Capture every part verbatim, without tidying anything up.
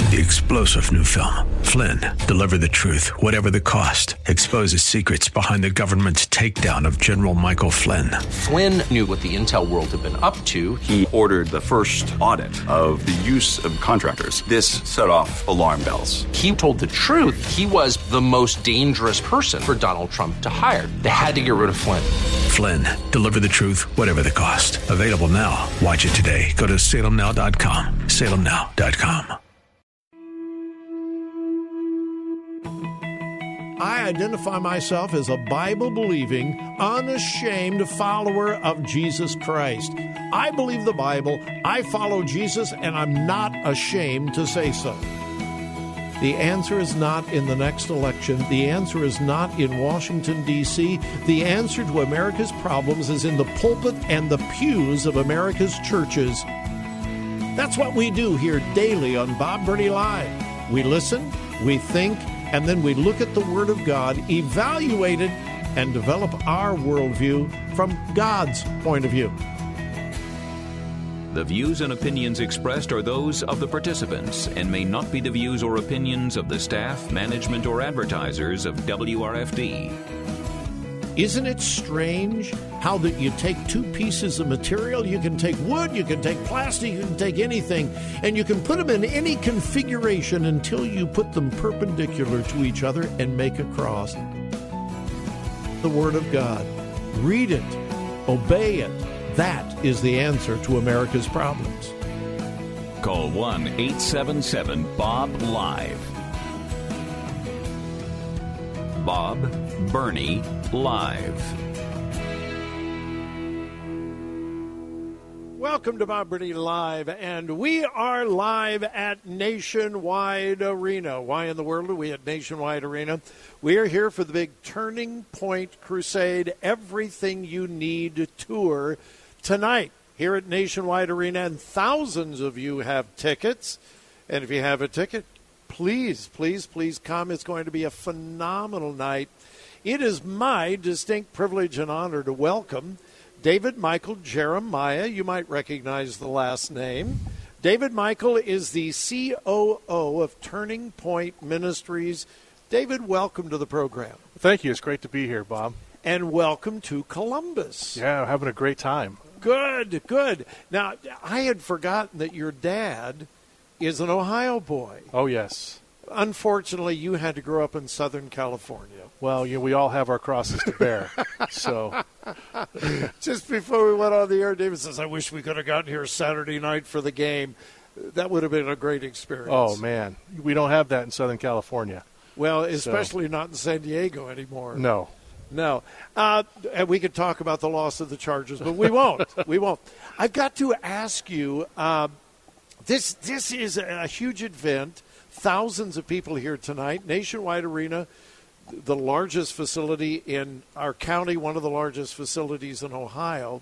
The explosive new film, Flynn, deliver the truth, whatever the cost, exposes secrets behind the government's takedown of General Michael Flynn. Flynn knew what the intel world had been up to. He ordered the first audit of the use of contractors. This set off alarm bells. He told the truth. He was the most dangerous person for Donald Trump to hire. They had to get rid of Flynn. Flynn, deliver the truth, whatever the cost. Available now. Watch it today. Go to salem now dot com. salem now dot com. I identify myself as a Bible-believing, unashamed follower of Jesus Christ. I believe the Bible, I follow Jesus, and I'm not ashamed to say so. The answer is not in the next election. The answer is not in Washington, D C The answer to America's problems is in the pulpit and the pews of America's churches. That's what we do here daily on Bob Burney Live. We listen, we think, and then we look at the Word of God, evaluate it, and develop our worldview from God's point of view. The views and opinions expressed are those of the participants and may not be the views or opinions of the staff, management, or advertisers of W R F D. Isn't it strange how that you take two pieces of material, you can take wood, you can take plastic, you can take anything, and you can put them in any configuration until you put them perpendicular to each other and make a cross. The Word of God. Read it. Obey it. That is the answer to America's problems. Call one eight seven seven Bob Live. Bob Burney Live. Welcome to Bob Burney Live, and we are live at Nationwide Arena. Why in the world are we at Nationwide Arena? We are here for the big Turning Point Crusade, Everything You Need tour tonight here at Nationwide Arena, and thousands of you have tickets. And if you have a ticket, please, please, please come. It's going to be a phenomenal night. It is my distinct privilege and honor to welcome David Michael Jeremiah. You might recognize the last name. David Michael is the C O O of Turning Point Ministries. David, welcome to the program. Thank you. It's great to be here, Bob. And welcome to Columbus. Yeah, having a great time. Good, good. Now, I had forgotten that your dad is an Ohio boy. Oh, yes. Unfortunately, you had to grow up in Southern California. Well, you know, we all have our crosses to bear. So, just before we went on the air, David says, I wish we could have gotten here Saturday night for the game. That would have been a great experience. Oh, man. We don't have that in Southern California. Well, especially so. not in San Diego anymore. No. No. Uh, and we could talk about the loss of the Chargers, but we won't. we won't. I've got to ask you, uh, this, this is a huge event. Thousands of people here tonight. Nationwide Arena, the largest facility in our county, one of the largest facilities in Ohio.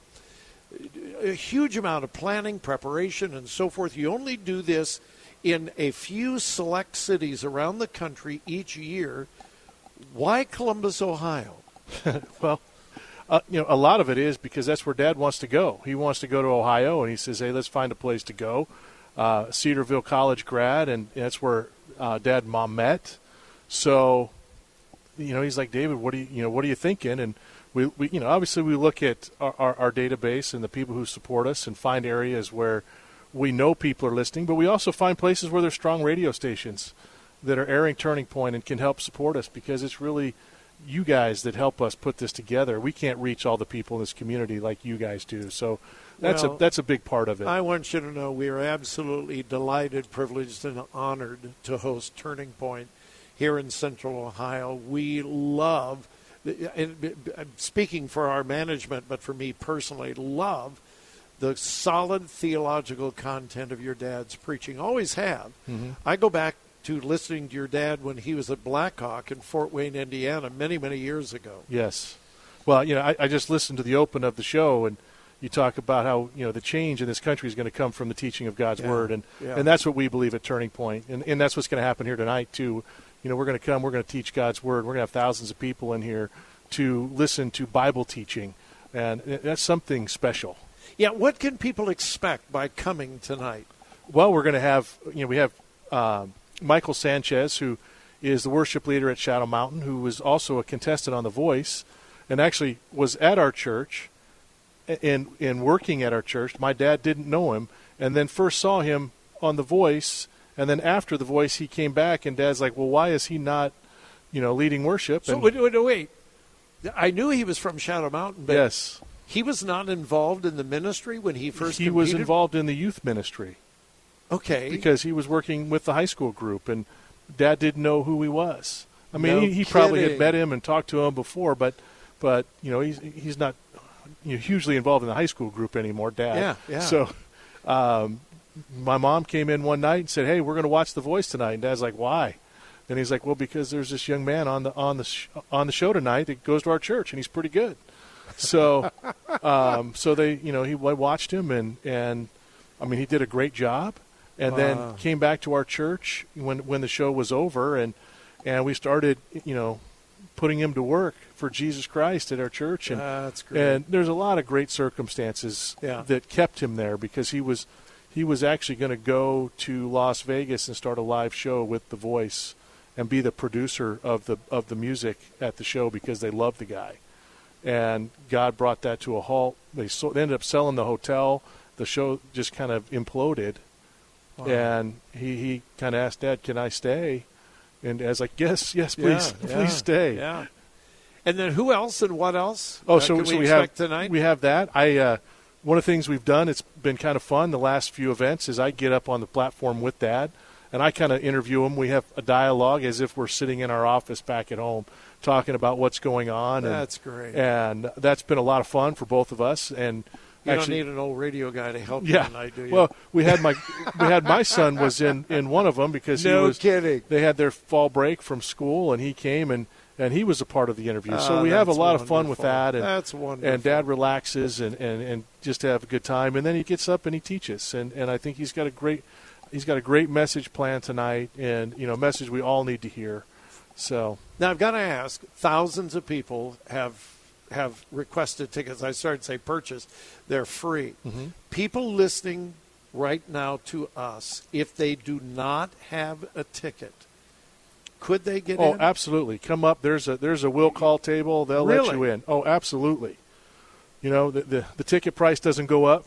A huge amount of planning, preparation, and so forth. You only do this in a few select cities around the country each year. Why Columbus, Ohio? Well, uh, you know, a lot of it is because that's where Dad wants to go. He wants to go to Ohio, and he says, hey, let's find a place to go. Uh, Cedarville College grad, and that's where uh, Dad and Mom met. So, you know, he's like, David, what do you, you know, what are you thinking? And we, we you know, obviously we look at our, our, our database and the people who support us and find areas where we know people are listening, but we also find places where there's strong radio stations that are airing Turning Point and can help support us, because it's really you guys that help us put this together. We can't reach all the people in this community like you guys do. So that's well, a that's a big part of it. I want you to know we are absolutely delighted, privileged, and honored to host Turning Point here in Central Ohio. We love, and speaking for our management, but for me personally, love the solid theological content of your dad's preaching. Always have. Mm-hmm. I go back to listening to your dad when he was at Blackhawk in Fort Wayne, Indiana, many, many years ago. Yes. Well, you know, I, I just listened to the open of the show, and you talk about how, you know, the change in this country is going to come from the teaching of God's yeah. Word, and, yeah. and that's what we believe at Turning Point, and, and that's what's going to happen here tonight, too. You know, we're going to come, we're going to teach God's Word. We're going to have thousands of people in here to listen to Bible teaching, and that's something special. Yeah, what can people expect by coming tonight? Well, we're going to have, you know, we have um, Michael Sanchez, who is the worship leader at Shadow Mountain, who was also a contestant on The Voice, and actually was at our church and, and working at our church. My dad didn't know him, and then first saw him on The Voice, and then after The Voice, he came back, and Dad's like, well, why is he not, you know, leading worship? So and, wait, wait, wait. I knew he was from Shadow Mountain, but yes. he was not involved in the ministry when he first He competed? was involved in the youth ministry. Okay. Because he was working with the high school group, and Dad didn't know who he was. I mean, No he, he probably had kidding. met him and talked to him before, but, but you know, he's he's not you know, hugely involved in the high school group anymore, Dad. Yeah, yeah. So um, my mom came in one night and said, hey, we're going to watch The Voice tonight. And Dad's like, why? And he's like, well, because there's this young man on the on the sh- on the show tonight that goes to our church, and he's pretty good. So, um, so they, you know, he watched him, and, and I mean, he did a great job. And Wow. then came back to our church when when the show was over, and and we started, you know, putting him to work for Jesus Christ at our church. And That's great. and there's a lot of great circumstances Yeah. that kept him there, because he was he was actually going to go to Las Vegas and start a live show with The Voice and be the producer of the of the music at the show, because they loved the guy. And God brought that to a halt. They, so, they ended up selling the hotel. The show just kind of imploded. Wow. And he, he kind of asked Dad, can I stay? And Dad's like, yes, yes, please, Yeah, please yeah, stay. Yeah. And then who else and what else? Oh, uh, so, can so we, we expect have tonight? we have that. I uh, one of the things we've done, it's been kind of fun the last few events, is I get up on the platform with Dad, and I kind of interview him. We have a dialogue as if we're sitting in our office back at home, talking about what's going on. And, That's great. And that's been a lot of fun for both of us. And you actually, don't need an old radio guy to help you yeah. tonight, do you? Well, we had my we had my son was in, in one of them, because No he was kidding. They had their fall break from school, and he came and, and he was a part of the interview. Oh, so we have a that's lot of fun with wonderful. that. And, That's wonderful. And Dad relaxes and, and, and just to have a good time, and then he gets up and he teaches, and, and I think he's got a great he's got a great message planned tonight, and you know, a message we all need to hear. So Now, I've got to ask, thousands of people have have requested tickets. I started to say purchase. They're free. Mm-hmm. People listening right now to us, if they do not have a ticket, could they get oh, in? absolutely, come up. There's a there's a will call table. They'll Really? let you in. Oh, absolutely. You know, the, the, the ticket price doesn't go up.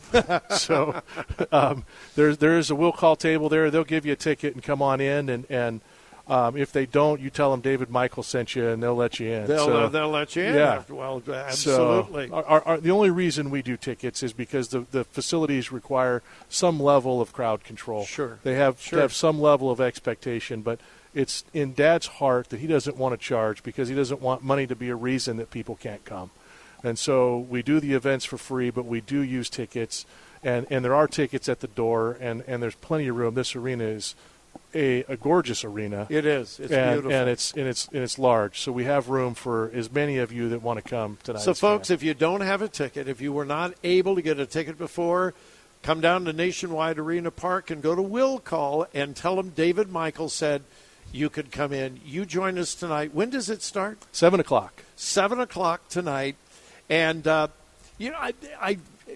so um, there's there is a will call table there. They'll give you a ticket and come on in. And, and um, if they don't, you tell them David Michael sent you, and they'll let you in. They'll, so, uh, they'll let you in. yeah. After, well, absolutely. So our, our, our, the only reason we do tickets is because the, the facilities require some level of crowd control. Sure. They have Sure. to have some level of expectation, but it's in Dad's heart that he doesn't want to charge, because he doesn't want money to be a reason that people can't come. And so we do the events for free, but we do use tickets, and, and there are tickets at the door, and, and there's plenty of room. This arena is a, a gorgeous arena. It is. It's and, beautiful. and it's and it's and it's large, so we have room for as many of you that want to come tonight. So, as folks, can. if you don't have a ticket, if you were not able to get a ticket before, come down to Nationwide Arena Park and go to Will Call and tell them David Michael said you could come in. You join us tonight. When does it start? Seven o'clock. Seven o'clock tonight. And, uh, you know, I, I,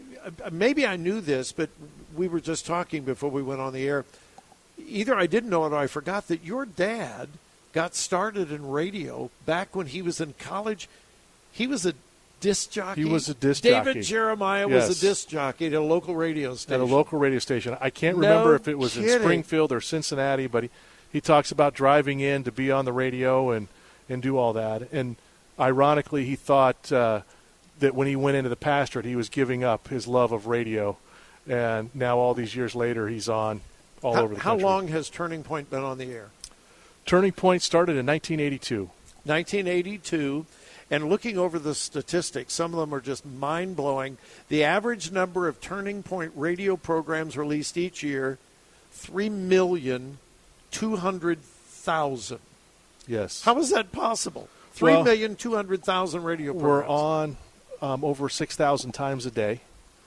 maybe I knew this, but we were just talking before we went on the air. Either I didn't know it or I forgot that your dad got started in radio back when he was in college. He was a disc jockey. He was a disc David jockey. Jeremiah Yes. was a disc jockey at a local radio station. At a local radio station. I can't No remember if it was kidding. in Springfield or Cincinnati, but he, he talks about driving in to be on the radio and, and do all that. And ironically, he thought uh, that when he went into the pastorate, he was giving up his love of radio. And now all these years later, he's on all how, over the how country. long has Turning Point been on the air? Turning Point started in nineteen eighty-two. nineteen eighty-two. And looking over the statistics, some of them are just mind-blowing. The average number of Turning Point radio programs released each year, three million two hundred thousand. Yes. How is that possible? three Well, million two hundred thousand radio programs. We're on um, over six thousand times a day.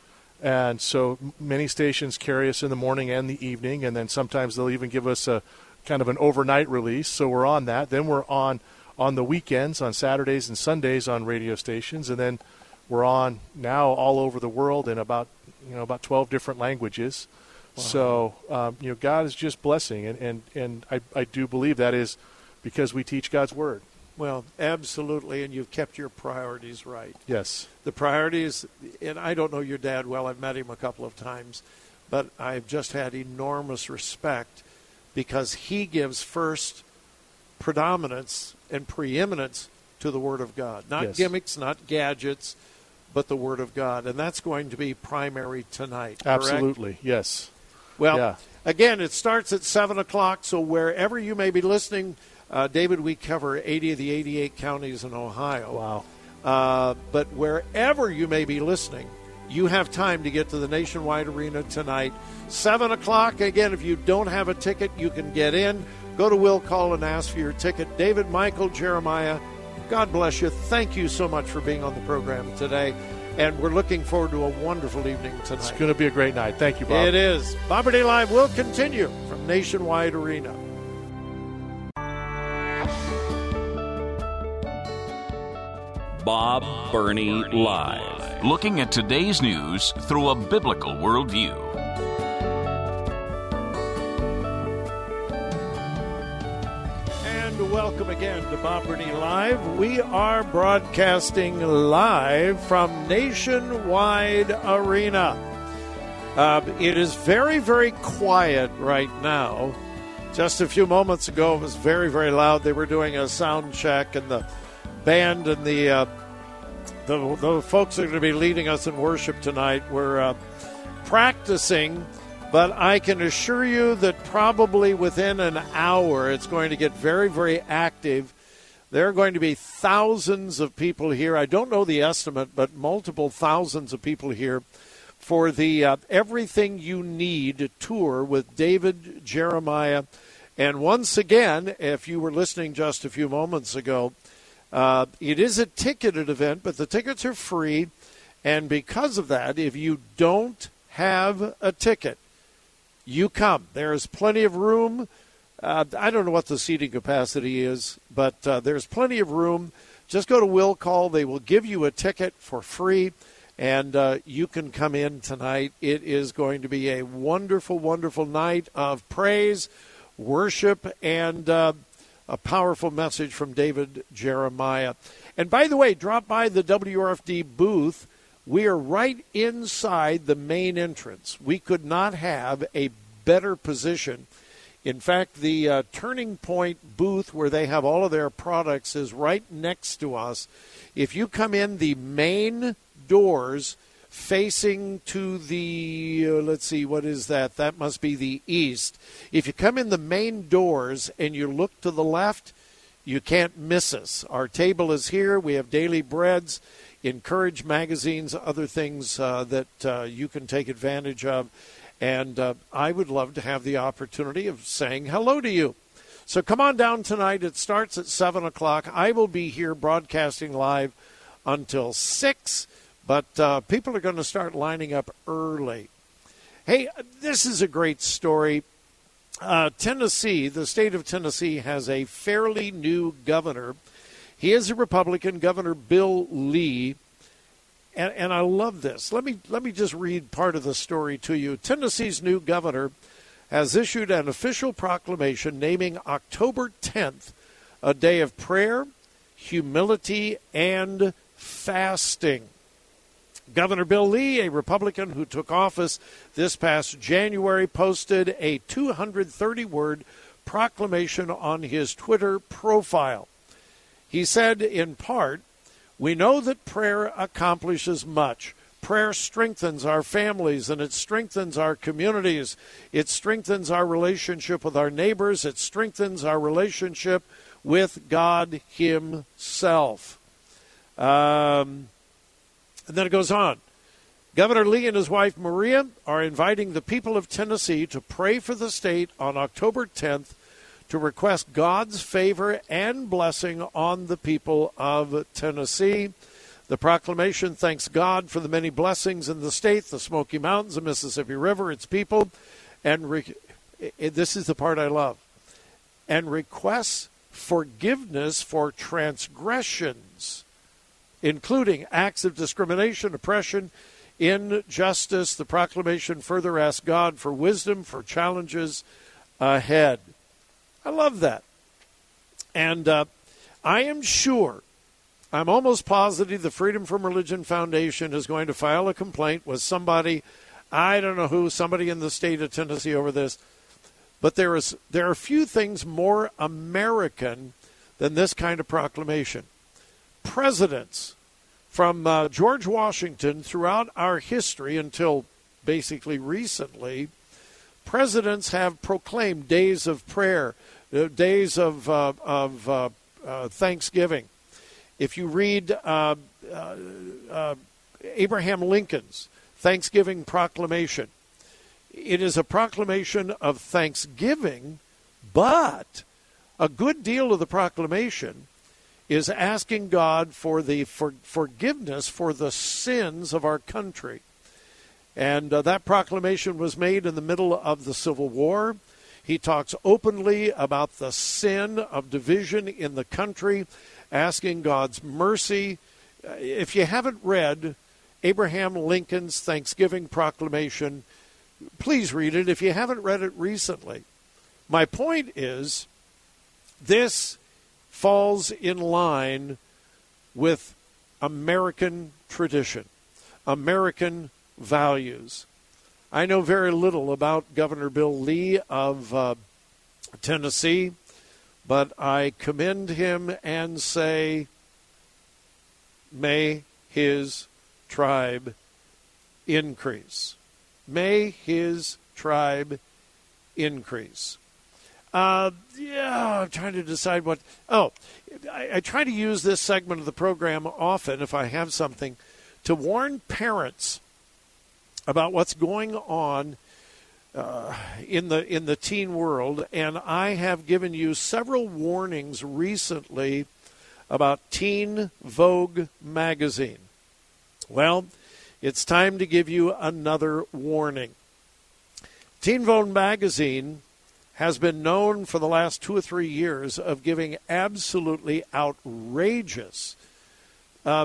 And so many stations carry us in the morning and the evening, and then sometimes they'll even give us a kind of an overnight release. So we're on that. Then we're on on the weekends, on Saturdays and Sundays on radio stations, and then we're on now all over the world in about you know about twelve different languages. So, um, you know, God is just blessing, and, and, and I, I do believe that is because we teach God's Word. Well, absolutely, and you've kept your priorities right. Yes. The priorities, and I don't know your dad well. I've met him a couple of times, but I've just had enormous respect because he gives first predominance and preeminence to the Word of God. Not Yes. gimmicks, not gadgets, but the Word of God. And that's going to be primary tonight, correct? Absolutely, yes. Well, Yeah. again, it starts at seven o'clock, so wherever you may be listening, uh, David, we cover eighty of the eighty-eight counties in Ohio. Wow. Uh, but wherever you may be listening, you have time to get to the Nationwide Arena tonight. seven o'clock. Again, if you don't have a ticket, you can get in. Go to Will Call and ask for your ticket. David, Michael, Jeremiah, God bless you. Thank you so much for being on the program today. And we're looking forward to a wonderful evening tonight. It's going to be a great night. Thank you, Bob. It is. Bob Burney Live will continue from Nationwide Arena. Bob Burney Live. Looking at today's news through a biblical worldview. And welcome again to Bob Burney Live. We are broadcasting live from Nationwide Arena. Uh, it is very, very quiet right now. Just a few moments ago, it was very, very loud. They were doing a sound check, and the band and the uh, the, the folks that are going to be leading us in worship tonight were uh, practicing. But I can assure you that probably within an hour, it's going to get very, very active. There are going to be thousands of people here. I don't know the estimate, but multiple thousands of people here for the uh, Everything You Need tour with David Jeremiah. And once again, if you were listening just a few moments ago, uh, it is a ticketed event, but the tickets are free. And because of that, if you don't have a ticket, you come. There's plenty of room. Uh, I don't know what the seating capacity is, but uh, there's plenty of room. Just go to Will Call. They will give you a ticket for free, and uh, you can come in tonight. It is going to be a wonderful, wonderful night of praise, worship, and uh, a powerful message from David Jeremiah. And by the way, drop by the W R F D booth. We are right inside the main entrance. We could not have a better position. In fact, the uh, Turning Point booth where they have all of their products is right next to us. If you come in the main doors facing to the, uh, let's see, what is that? That must be the east. If you come in the main doors and you look to the left, you can't miss us. Our table is here. We have daily breads, Encourage magazines, other things uh, that uh, you can take advantage of. And uh, I would love to have the opportunity of saying hello to you. So come on down tonight. It starts at seven o'clock. I will be here broadcasting live until six, but uh, people are going to start lining up early. Hey, this is a great story. Uh, Tennessee, the state of Tennessee, has a fairly new governor. He is a Republican, Governor Bill Lee, and, and I love this. Let me let me just read part of the story to you. Tennessee's new governor has issued an official proclamation naming October tenth a day of prayer, humility, and fasting. Governor Bill Lee, a Republican who took office this past January, posted a two hundred thirty word proclamation on his Twitter profile. He said, in part, "We know that prayer accomplishes much. Prayer strengthens our families, and it strengthens our communities. It strengthens our relationship with our neighbors. It strengthens our relationship with God Himself." Um, and then it goes on. Governor Lee and his wife Maria are inviting the people of Tennessee to pray for the state on October tenth to request God's favor and blessing on the people of Tennessee. The proclamation thanks God for the many blessings in the state, the Smoky Mountains, the Mississippi River, its people, and re- this is the part I love, and requests forgiveness for transgressions, including acts of discrimination, oppression, in justice. The proclamation further asks God for wisdom for challenges ahead. I love that. And uh, I am sure, I'm almost positive the Freedom from Religion Foundation is going to file a complaint with somebody, I don't know who, somebody in the state of Tennessee over this. But there is there are few things more American than this kind of proclamation. Presidents from uh, George Washington throughout our history until basically recently, presidents have proclaimed days of prayer, uh, days of, uh, of uh, uh, Thanksgiving. If you read uh, uh, uh, Abraham Lincoln's Thanksgiving Proclamation, it is a proclamation of thanksgiving, but a good deal of the proclamation is asking God for the for, forgiveness for the sins of our country. And uh, that proclamation was made in the middle of the Civil War. He talks openly about the sin of division in the country, asking God's mercy. If you haven't read Abraham Lincoln's Thanksgiving Proclamation, please read it if you haven't read it recently. My point is, this falls in line with American tradition, American values. I know very little about Governor Bill Lee of uh, Tennessee, but I commend him and say, may his tribe increase. May his tribe increase. Uh, yeah, I'm trying to decide what. Oh, I, I try to use this segment of the program often, if I have something, to warn parents about what's going on uh, in the in the teen world. And I have given you several warnings recently about Teen Vogue magazine. Well, it's time to give you another warning. Teen Vogue magazine has been known for the last two or three years of giving absolutely outrageous, uh,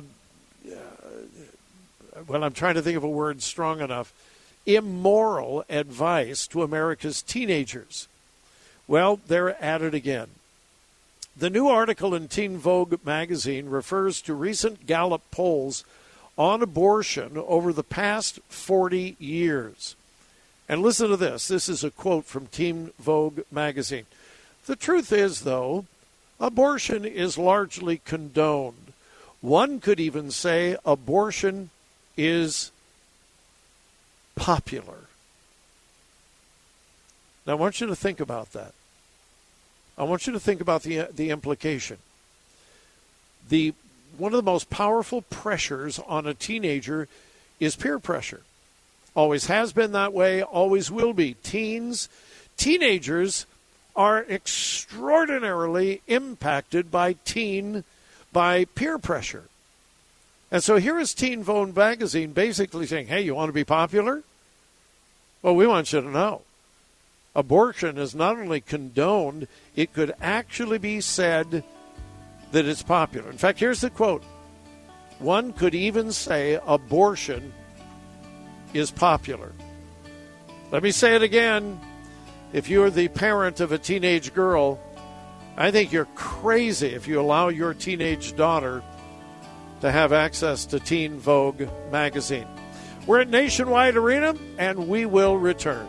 well, I'm trying to think of a word strong enough, immoral advice to America's teenagers. Well, they're at it again. The new article in Teen Vogue magazine refers to recent Gallup polls on abortion over the past forty years. And listen to this. This is a quote from Teen Vogue magazine. The truth is, though, abortion is largely condoned. One could even say abortion is popular. Now, I want you to think about that. I want you to think about the the implication. The one of the most powerful pressures on a teenager is peer pressure. Always has been that way, always will be. Teens, teenagers are extraordinarily impacted by teen, by peer pressure. And so here is Teen Vogue magazine basically saying, hey, you want to be popular? Well, we want you to know. Abortion is not only condoned, it could actually be said that it's popular. In fact, here's the quote. One could even say abortion is popular. Let me say it again. If you're the parent of a teenage girl, I think you're crazy if you allow your teenage daughter to have access to Teen Vogue magazine. We're at Nationwide Arena, and we will return.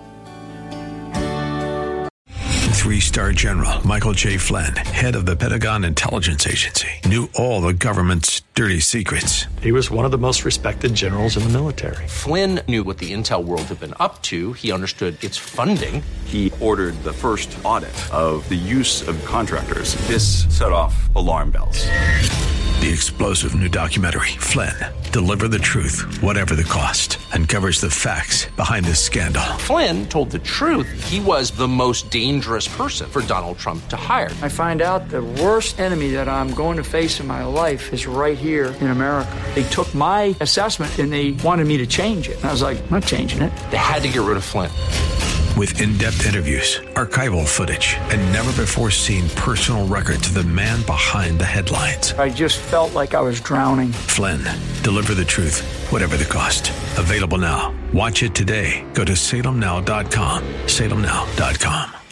Three-star General Michael J. Flynn, head of the Pentagon Intelligence Agency, knew all the government's dirty secrets. He was one of the most respected generals in the military. Flynn knew what the intel world had been up to. He understood its funding. He ordered the first audit of the use of contractors. This set off alarm bells. The explosive new documentary, Flynn, Deliver the Truth, Whatever the Cost, uncovers the facts behind this scandal. Flynn told the truth. He was the most dangerous person for Donald Trump to hire. I find out the worst enemy that I'm going to face in my life is right here in America. They took my assessment and they wanted me to change it. And I was like, I'm not changing it. They had to get rid of Flynn. With in-depth interviews, archival footage, and never-before-seen personal records of the man behind the headlines. I just felt like I was drowning. Flynn, deliver the truth, whatever the cost. Available now. Watch it today. Go to salem now dot com. salem now dot com.